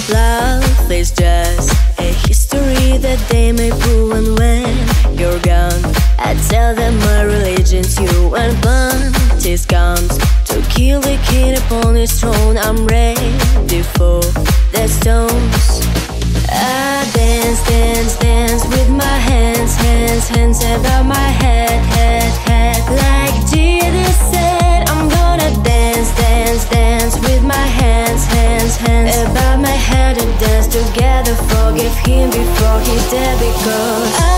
Love is just a history that they may prove, and when you're gone, I tell them my religion's you. And Atlantis comes to kill the king upon his throne, I'm ready for the stones. I dance, dance, dance with my hands, hands, hands above my head, head, head. Like Jesus said, I'm gonna dance, dance, dance with my hands, hands, hands above my head, and dance together. Forgive him before he's dead, because